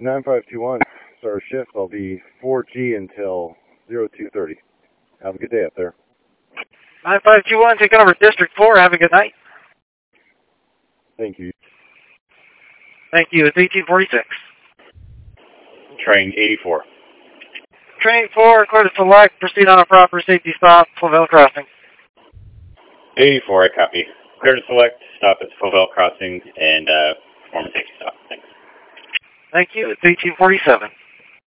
9521, start our shift. I'll be 4G until 0230. Have a good day up there. 9521, taking over District 4. Have a good night. Thank you. Thank you. It's 1846. Train 84. Train 4, clear to select. Proceed on a proper safety stop, Flavel Crossing. 84, I copy. Clear to select, stop at Flavel Crossing, and perform a safety stop. Thanks. Thank you. It's 1847.